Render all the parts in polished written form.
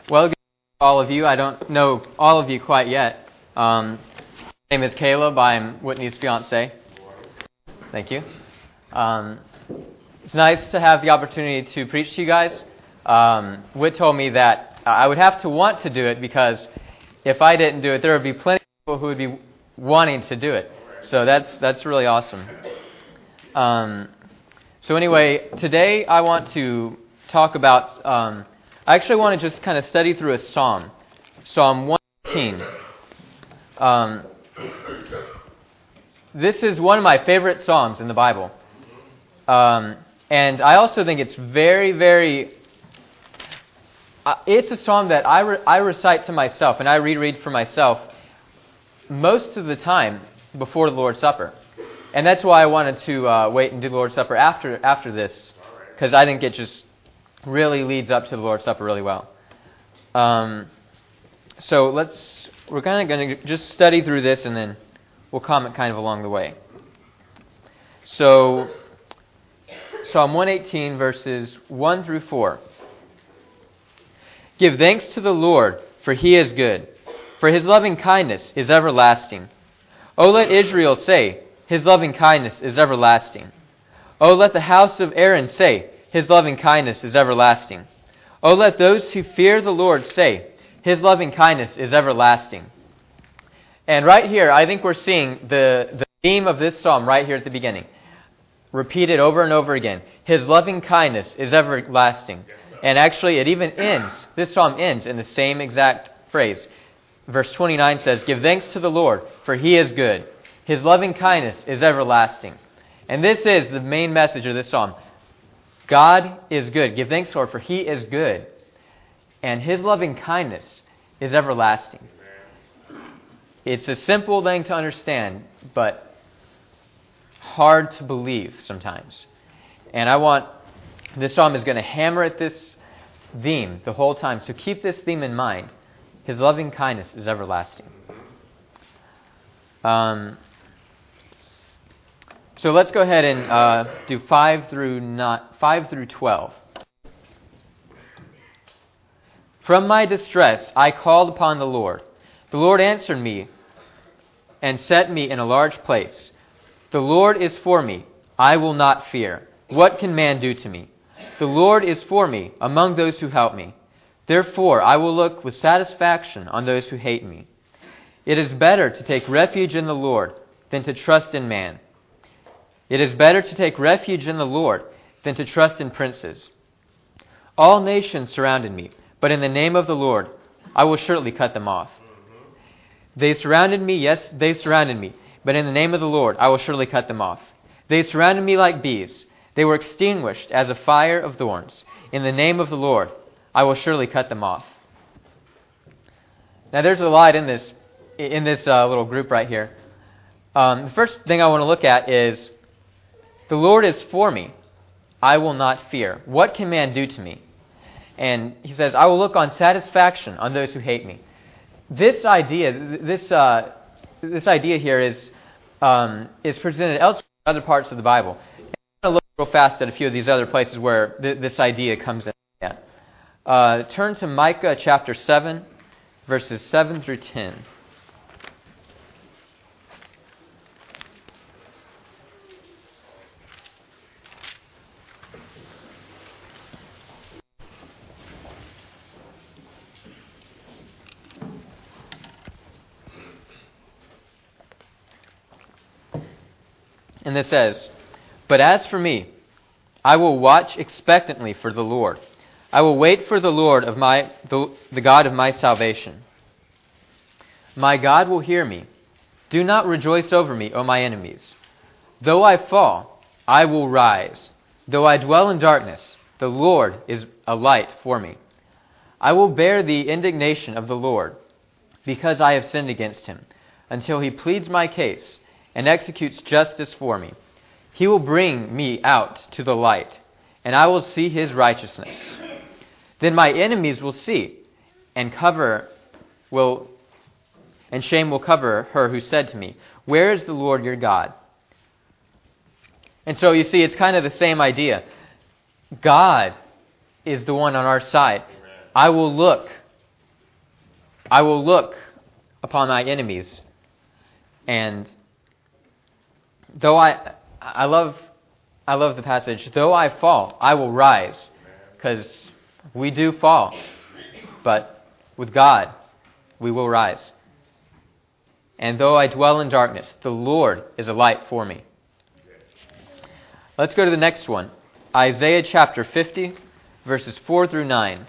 Well, good to all of you. I don't know all of you quite yet. My name is Caleb. I'm Whitney's fiance. Thank you. It's nice to have the opportunity to preach to you guys. Whit told me that I would have to want to do it because if I didn't do it, there would be plenty of people who would be wanting to do it. So that's really awesome. So anyway, today I want to talk about... I actually want to just kind of study through a psalm, Psalm 118. This is one of my favorite psalms in the Bible. And I also think it's very... it's a psalm that I recite to myself, and I reread for myself most of the time before the Lord's Supper. And that's why I wanted to wait and do the Lord's Supper after this, because I think it just really leads up to the Lord's Supper really well. So we're kind of going to just study through this, and then we'll comment kind of along the way. So, Psalm 118, verses 1 through 4. Give thanks to the Lord, for He is good, for His loving kindness is everlasting. O let Israel say, His loving kindness is everlasting. O let the house of Aaron say, His loving kindness is everlasting. O let those who fear the Lord say, His loving kindness is everlasting. And right here, I think we're seeing the theme of this psalm right here at the beginning. Repeated over and over again. His loving kindness is everlasting. And actually, it even ends, this psalm ends in the same exact phrase. Verse 29 says, Give thanks to the Lord, for He is good. His loving kindness is everlasting. And this is the main message of this psalm. God is good. Give thanks, Lord, for He is good. And His loving kindness is everlasting. It's a simple thing to understand, but hard to believe sometimes. And this psalm is going to hammer at this theme the whole time. So keep this theme in mind. His loving kindness is everlasting. So let's go ahead and do 5 through 12. From my distress I called upon the Lord. The Lord answered me and set me in a large place. The Lord is for me. I will not fear. What can man do to me? The Lord is for me among those who help me. Therefore I will look with satisfaction on those who hate me. It is better to take refuge in the Lord than to trust in man. It is better to take refuge in the Lord than to trust in princes. All nations surrounded me, but in the name of the Lord I will surely cut them off. They surrounded me, yes, they surrounded me, but in the name of the Lord I will surely cut them off. They surrounded me like bees. They were extinguished as a fire of thorns. In the name of the Lord I will surely cut them off. Now there's a lot in this little group right here. The first thing I want to look at is, the Lord is for me. I will not fear. What can man do to me? And he says, I will look on satisfaction on those who hate me. This idea here is presented elsewhere in other parts of the Bible. And I'm going to look real fast at a few of these other places where this idea comes in. Turn to Micah chapter 7, verses 7 through 10. And this says, But as for me, I will watch expectantly for the Lord. I will wait for the Lord of the God of my salvation. My God will hear me. Do not rejoice over me, O my enemies. Though I fall, I will rise. Though I dwell in darkness, the Lord is a light for me. I will bear the indignation of the Lord, because I have sinned against Him, until He pleads my case and executes justice for me. He will bring me out to the light, and I will see His righteousness. Then my enemies will see, and shame will cover her who said to me, Where is the Lord your God? And so you see, it's kind of the same idea. God is the one on our side. I will look I will look upon my enemies, and though I love the passage, though I fall, I will rise, because we do fall, but with God, we will rise. And though I dwell in darkness, the Lord is a light for me. Let's go to the next one. Isaiah chapter 50, verses 4 through 9.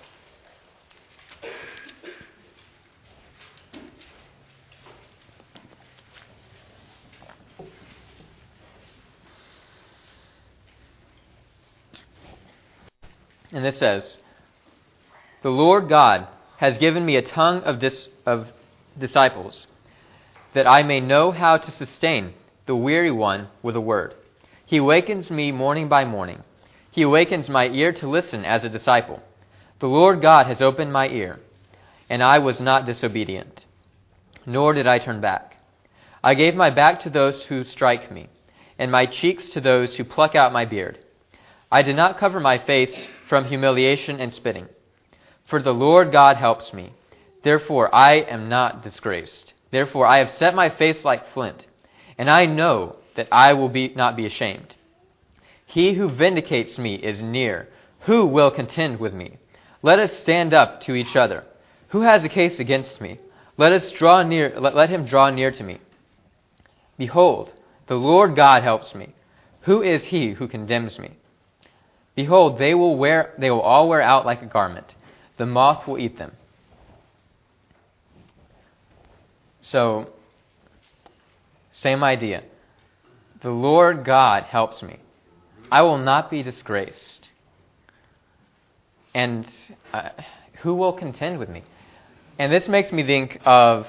And this says, "The Lord God has given me a tongue of disciples, that I may know how to sustain the weary one with a word. He awakens me morning by morning. He awakens my ear to listen as a disciple. The Lord God has opened my ear, and I was not disobedient, nor did I turn back. I gave my back to those who strike me, and my cheeks to those who pluck out my beard. I did not cover my face from humiliation and spitting. For the Lord God helps me. Therefore I am not disgraced. Therefore I have set my face like flint, and I know that I will not be ashamed. He who vindicates me is near. Who will contend with me? Let us stand up to each other. Who has a case against me? Let him draw near to me. Behold, the Lord God helps me. Who is he who condemns me? Behold, they will all wear out like a garment. The moth will eat them." So, same idea. The Lord God helps me. I will not be disgraced. And who will contend with me? And this makes me think of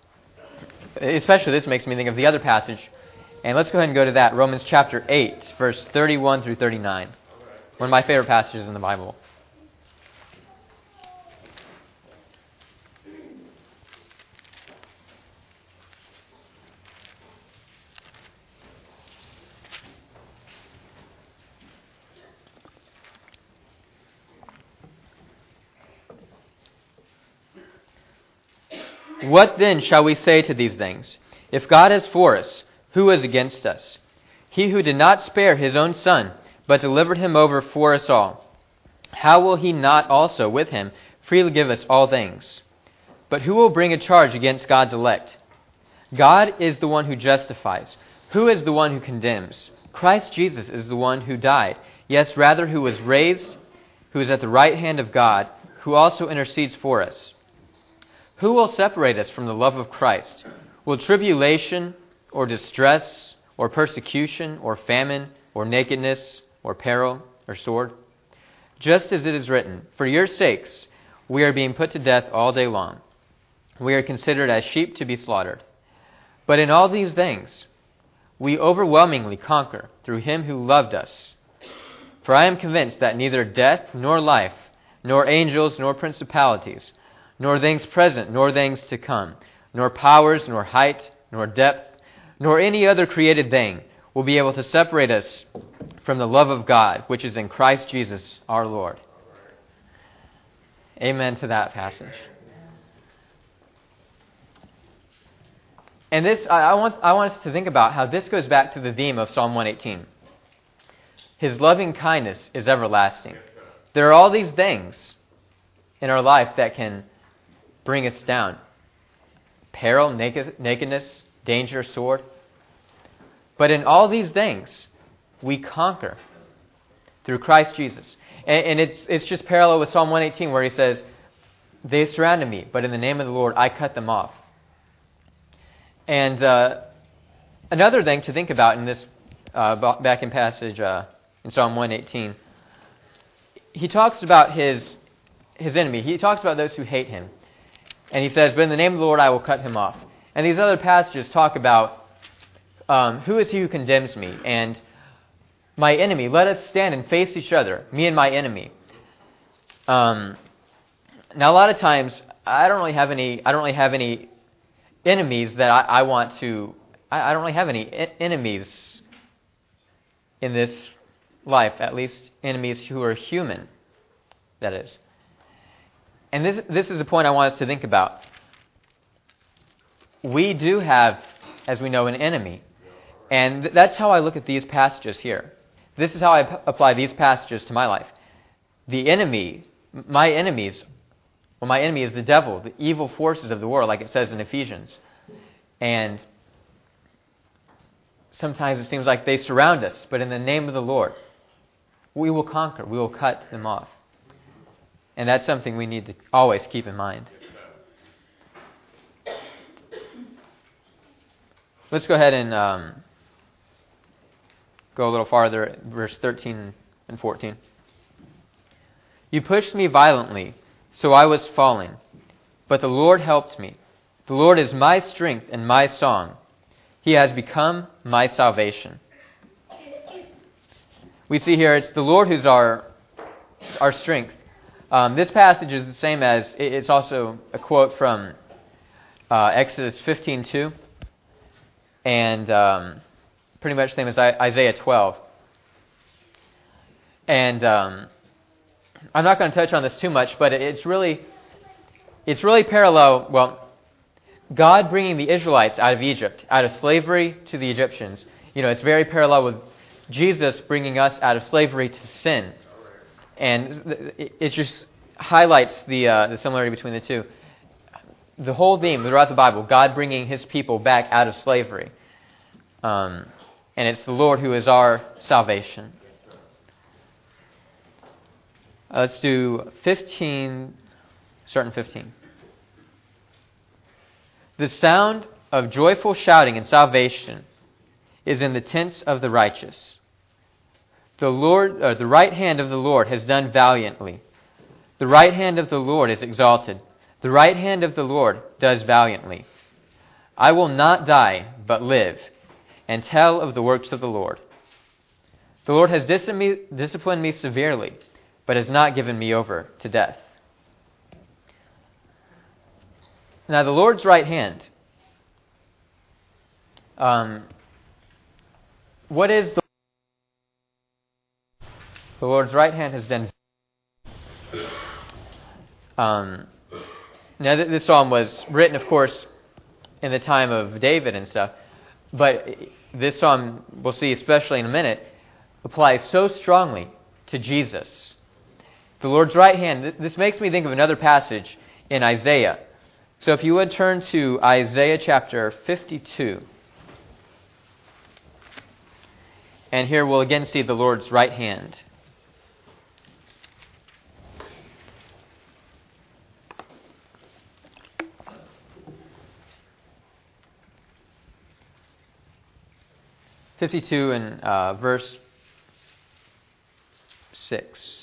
the other passage. And let's go ahead and go to that. Romans chapter 8, verse 31 through 39. One of my favorite passages in the Bible. What then shall we say to these things? If God is for us, who is against us? He who did not spare his own Son, but delivered him over for us all, how will he not also with him freely give us all things? But who will bring a charge against God's elect? God is the one who justifies. Who is the one who condemns? Christ Jesus is the one who died, yes, rather who was raised, who is at the right hand of God, who also intercedes for us. Who will separate us from the love of Christ? Will tribulation, or distress, or persecution, or famine, or nakedness, or peril, or sword? Just as it is written, for your sakes we are being put to death all day long. We are considered as sheep to be slaughtered. But in all these things we overwhelmingly conquer through him who loved us. For I am convinced that neither death, nor life, nor angels, nor principalities, nor things present, nor things to come, nor powers, nor height, nor depth, nor any other created thing will be able to separate us from the love of God, which is in Christ Jesus our Lord. Amen to that passage. And this, I want us to think about how this goes back to the theme of Psalm 118. His loving kindness is everlasting. There are all these things in our life that can bring us down. Peril, nakedness, danger, sword. But in all these things, we conquer through Christ Jesus. And it's just parallel with Psalm 118 where he says, they surrounded me, but in the name of the Lord, I cut them off. And another thing to think about in this, back in passage in Psalm 118, he talks about his enemy. He talks about those who hate him. And he says, but in the name of the Lord, I will cut him off. And these other passages talk about who is he who condemns me? And my enemy, let us stand and face each other, me and my enemy. Now, a lot of times, I don't really have any enemies that I want to. I don't really have any enemies in this life, at least enemies who are human, that is. And this is a point I want us to think about. We do have, as we know, an enemy. And that's how I look at these passages here. This is how I apply these passages to my life. The enemy, my enemy is the devil, the evil forces of the world, like it says in Ephesians. And sometimes it seems like they surround us, but in the name of the Lord, we will conquer, we will cut them off. And that's something we need to always keep in mind. Let's go ahead and go a little farther, verse 13 and 14. You pushed me violently, so I was falling, but the Lord helped me. The Lord is my strength and my song. He has become my salvation. We see here it's the Lord who's our strength. This passage is the same as, it's also a quote from Exodus 15:2, and pretty much the same as Isaiah 12. And I'm not going to touch on this too much, but it's really parallel. Well, God bringing the Israelites out of Egypt, out of slavery to the Egyptians. It's very parallel with Jesus bringing us out of slavery to sin. And it just highlights the similarity between the two. The whole theme throughout the Bible, God bringing His people back out of slavery. And it's the Lord who is our salvation. Let's do 15, starting 15. The sound of joyful shouting and salvation is in the tents of the righteous. The right hand of the Lord has done valiantly. The right hand of the Lord is exalted. The right hand of the Lord does valiantly. I will not die, but live, and tell of the works of the Lord. The Lord has disciplined me severely, but has not given me over to death. Now, the Lord's right hand. What is the Lord's right hand has done? Now, this psalm was written, of course, in the time of David and stuff. But this psalm, we'll see especially in a minute, applies so strongly to Jesus. The Lord's right hand, this makes me think of another passage in Isaiah. So if you would turn to Isaiah chapter 52. And here we'll again see the Lord's right hand. (52) and verse 6.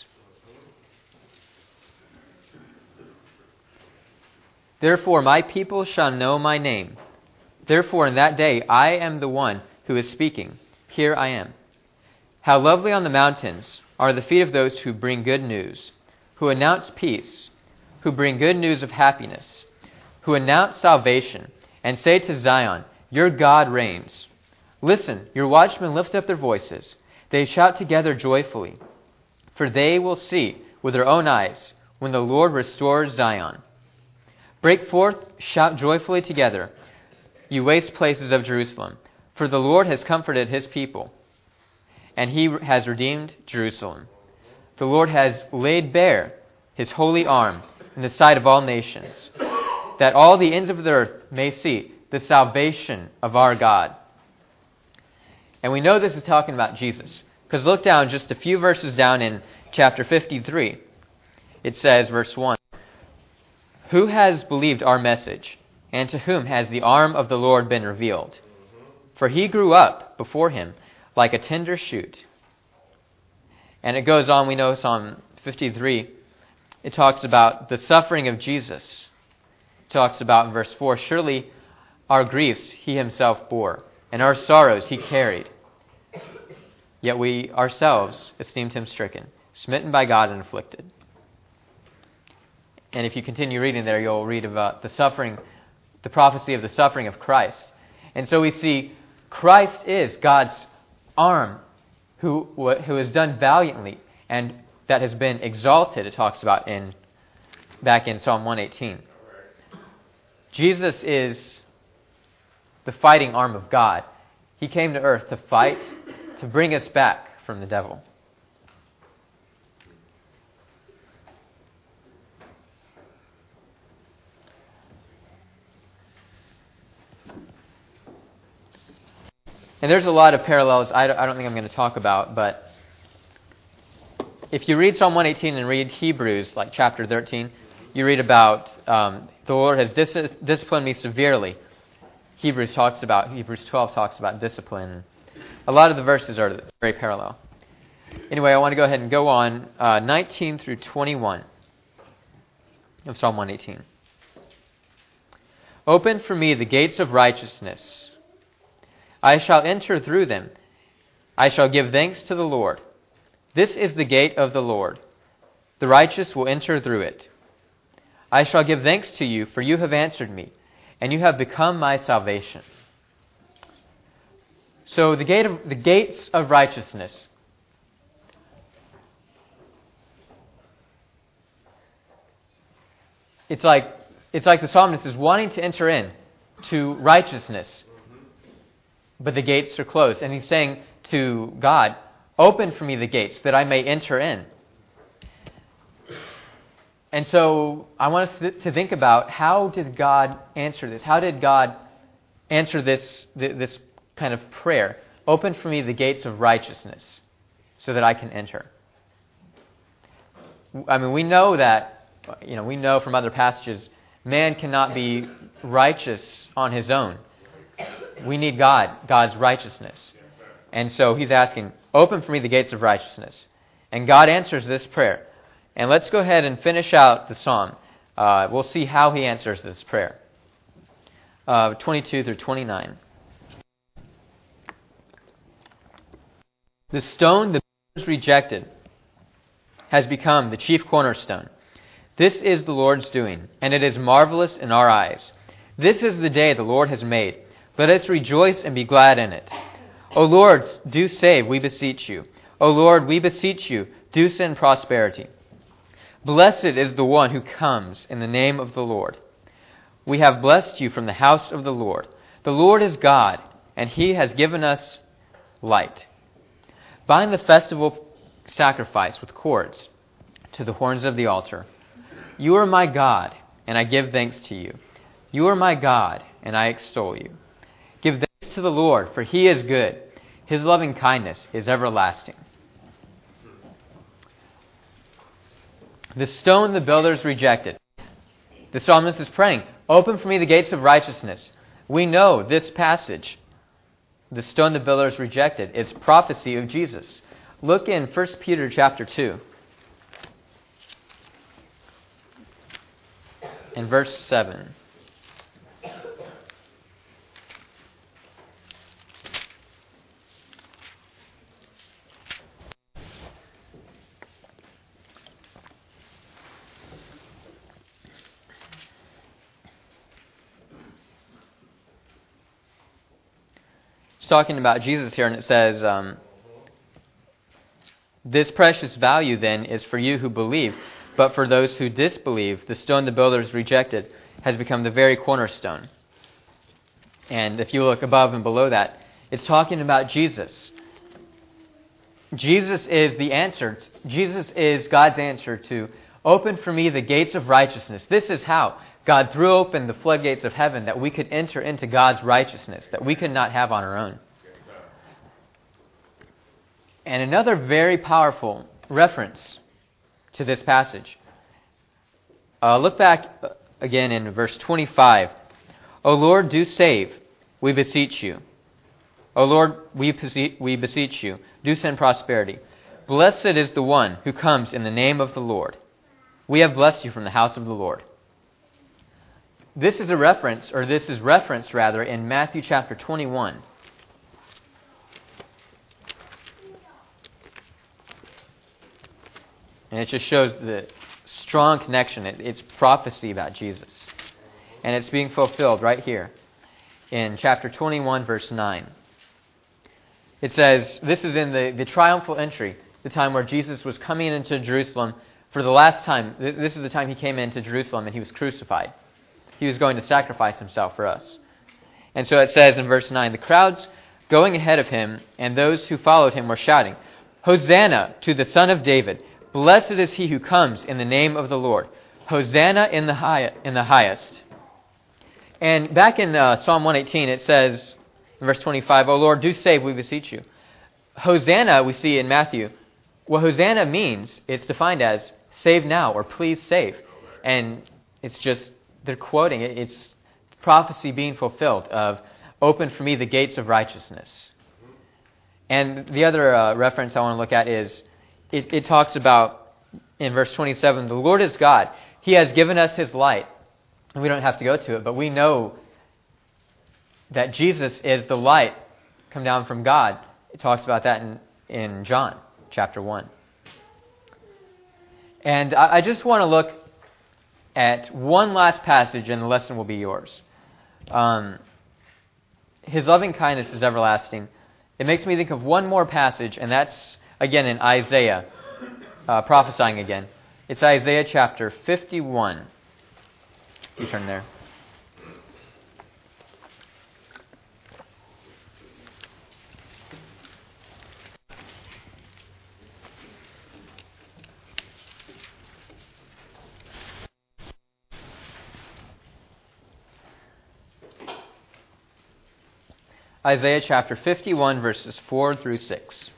Therefore my people shall know my name. Therefore in that day I am the one who is speaking. Here I am. How lovely on the mountains are the feet of those who bring good news, who announce peace, who bring good news of happiness, who announce salvation, and say to Zion, your God reigns. Listen, your watchmen lift up their voices. They shout together joyfully. For they will see with their own eyes when the Lord restores Zion. Break forth, shout joyfully together, you waste places of Jerusalem. For the Lord has comforted His people, and He has redeemed Jerusalem. The Lord has laid bare His holy arm in the sight of all nations, that all the ends of the earth may see the salvation of our God. And we know this is talking about Jesus, because look down just a few verses down in chapter 53. It says, verse 1, who has believed our message, and to whom has the arm of the Lord been revealed? For He grew up before Him like a tender shoot. And it goes on, we know Psalm 53, it talks about the suffering of Jesus. It talks about in verse 4, surely our griefs He Himself bore, and our sorrows He carried. Yet we ourselves esteemed Him stricken, smitten by God and afflicted. And if you continue reading there, you'll read about the suffering, the prophecy of the suffering of Christ. And so we see Christ is God's arm who has done valiantly and that has been exalted, it talks about in back in Psalm 118. Jesus is the fighting arm of God. He came to earth to fight, to bring us back from the devil. And there's a lot of parallels I don't think I'm going to talk about, but if you read Psalm 118 and read Hebrews, like chapter 13, you read about the Lord has disciplined me severely. Hebrews 12 talks about discipline. A lot of the verses are very parallel. Anyway, I want to go ahead and go on 19 through 21 of Psalm 118. Open for me the gates of righteousness. I shall enter through them. I shall give thanks to the Lord. This is the gate of the Lord. The righteous will enter through it. I shall give thanks to you, for you have answered me, and you have become my salvation. So the gates of righteousness. It's like the psalmist is wanting to enter in to righteousness, but the gates are closed. And he's saying to God, open for me the gates that I may enter in. And so I want us to think about, how did God answer this? How did God answer this kind of prayer? Open for me the gates of righteousness so that I can enter. I mean, we know from other passages, man cannot be righteous on his own. We need God's righteousness. And so he's asking, open for me the gates of righteousness. And God answers this prayer. And let's go ahead and finish out the psalm. We'll see how he answers this prayer. 22 through 29. The stone the builders rejected has become the chief cornerstone. This is the Lord's doing, and it is marvelous in our eyes. This is the day the Lord has made. Let us rejoice and be glad in it. O Lord, do save, we beseech you. O Lord, we beseech you, do send prosperity. Blessed is the one who comes in the name of the Lord. We have blessed you from the house of the Lord. The Lord is God, and he has given us light. Bind the festival sacrifice with cords to the horns of the altar. You are my God, and I give thanks to you. You are my God, and I extol you. Give thanks to the Lord, for he is good. His loving kindness is everlasting. The stone the builders rejected. The psalmist is praying, open for me the gates of righteousness. We know this passage, the stone the builders rejected, is prophecy of Jesus. Look in 1 Peter chapter 2. In verse 7. It's talking about Jesus here, and it says, this precious value then is for you who believe, but for those who disbelieve, the stone the builders rejected has become the very cornerstone. And if you look above and below that, it's talking about Jesus. Jesus is the answer. Jesus is God's answer to open for me the gates of righteousness. This is how God threw open the floodgates of heaven that we could enter into God's righteousness that we could not have on our own. And another very powerful reference to this passage. Look back again in verse 25. O Lord, do save, we beseech you. O Lord, we beseech you, do send prosperity. Blessed is the one who comes in the name of the Lord. We have blessed you from the house of the Lord. This is referenced in Matthew chapter 21. And it just shows the strong connection. It's prophecy about Jesus. And it's being fulfilled right here in chapter 21, verse 9. It says, this is in the triumphal entry, the time where Jesus was coming into Jerusalem for the last time. This is the time he came into Jerusalem and he was crucified. He was going to sacrifice himself for us. And so it says in verse 9, the crowds going ahead of him and those who followed him were shouting, Hosanna to the Son of David. Blessed is he who comes in the name of the Lord. Hosanna in the highest. And back in Psalm 118, it says, in verse 25, O Lord, do save, we beseech you. Hosanna, we see in Matthew, what Hosanna means, it's defined as save now or please save. And it's just, they're quoting it. It's prophecy being fulfilled of open for me the gates of righteousness. And the other reference I want to look at is, it talks about, in verse 27, the Lord is God. He has given us His light. And we don't have to go to it, but we know that Jesus is the light come down from God. It talks about that in John chapter 1. And I just want to look at one last passage, and the lesson will be yours. His loving kindness is everlasting. It makes me think of one more passage, and that's, again, in Isaiah, prophesying again. It's Isaiah chapter 51. You turn there. Isaiah chapter 51, verses 4 through 6.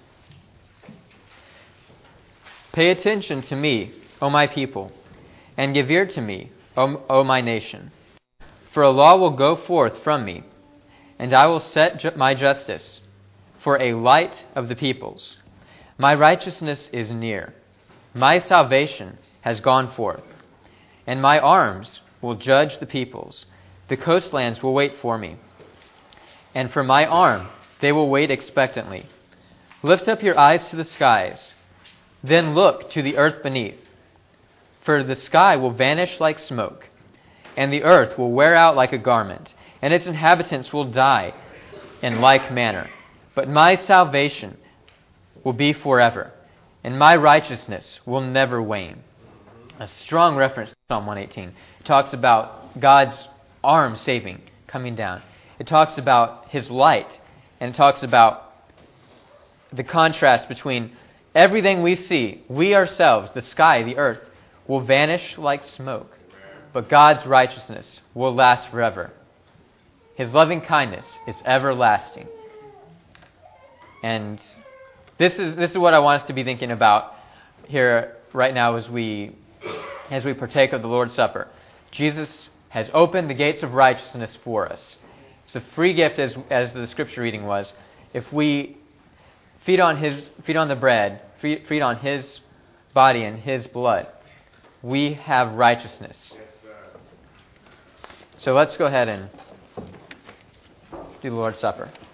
Pay attention to me, O my people, and give ear to me, O my nation. For a law will go forth from me, and I will set my justice for a light of the peoples. My righteousness is near. My salvation has gone forth, and my arms will judge the peoples. The coastlands will wait for me. And for my arm they will wait expectantly. Lift up your eyes to the skies, then look to the earth beneath. For the sky will vanish like smoke, and the earth will wear out like a garment, and its inhabitants will die in like manner. But my salvation will be forever, and my righteousness will never wane. A strong reference to Psalm 118. It talks about God's arm saving, coming down. It talks about His light, and it talks about the contrast between everything we see, we ourselves, the sky, the earth, will vanish like smoke, but God's righteousness will last forever. His loving kindness is everlasting. And this is what I want us to be thinking about here right now as we partake of the Lord's Supper. Jesus has opened the gates of righteousness for us. It's a free gift, as the scripture reading was. If we feed on the bread, feed on His body and His blood, we have righteousness. So let's go ahead and do the Lord's Supper.